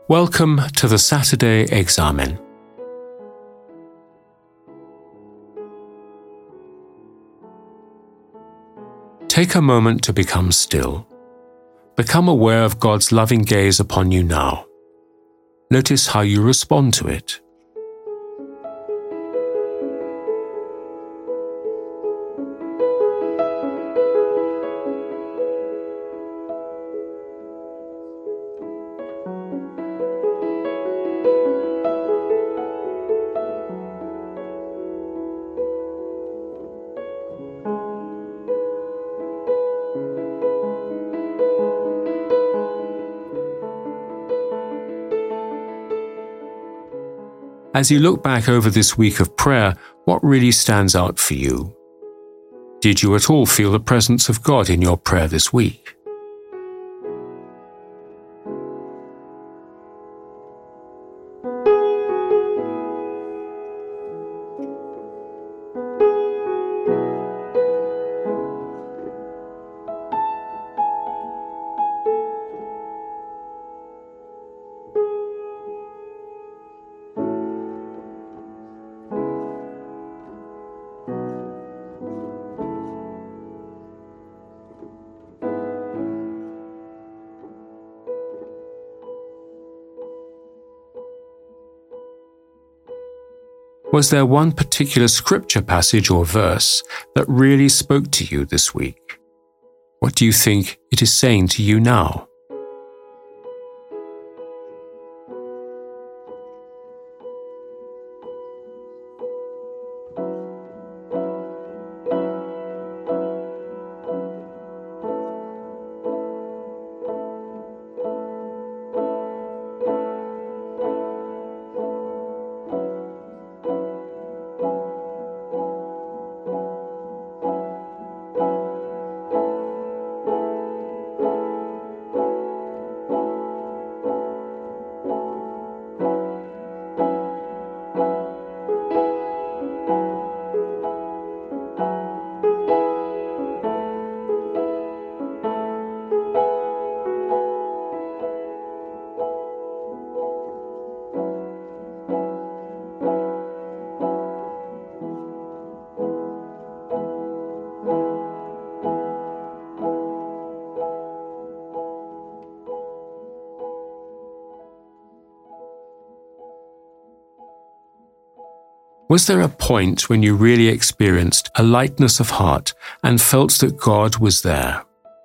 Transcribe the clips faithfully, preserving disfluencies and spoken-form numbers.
Welcome to the Saturday Examen. Take a moment to become still. Become aware of God's loving gaze upon you now. Notice how you respond to it. As you look back over this week of prayer, what really stands out for you? Did you at all feel the presence of God in your prayer this week? Was there one particular scripture passage or verse that really spoke to you this week? What do you think it is saying to you now? Was there a point when you really experienced a lightness of heart and felt that God was there?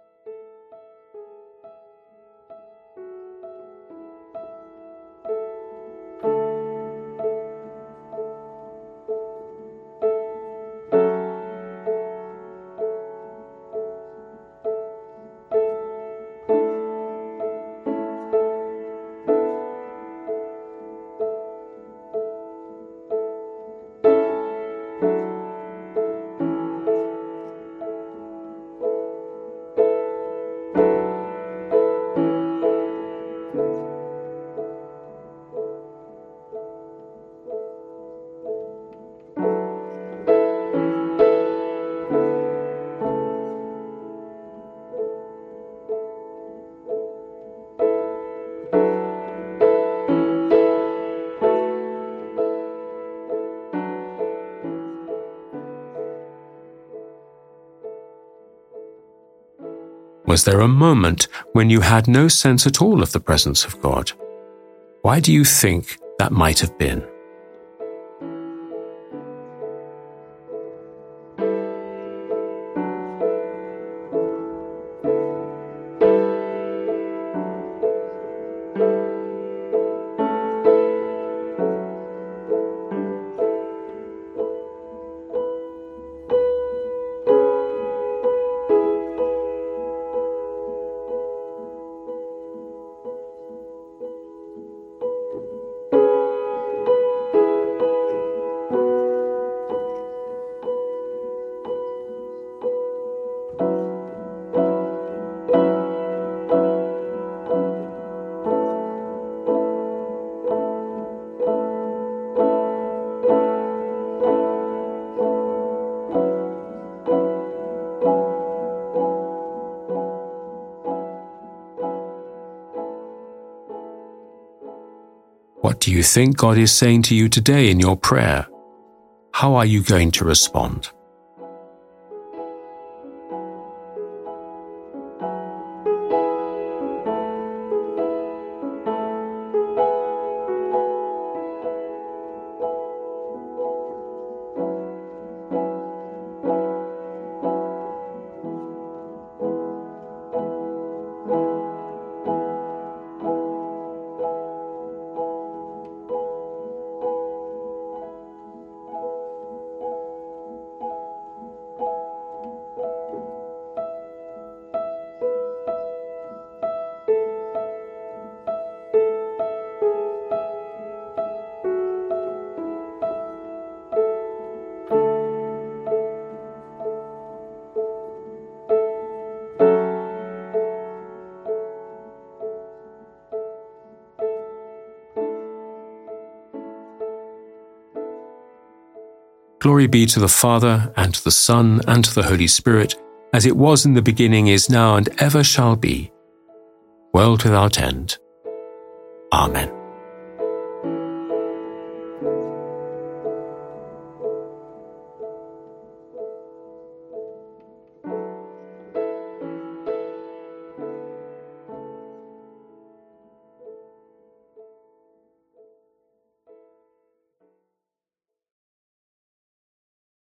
Was there a moment when you had no sense at all of the presence of God? Why do you think that might have been? What do you think God is saying to you today in your prayer? How are you going to respond? Glory be to the Father, and to the Son, and to the Holy Spirit, as it was in the beginning, is now, and ever shall be, world without end. Amen.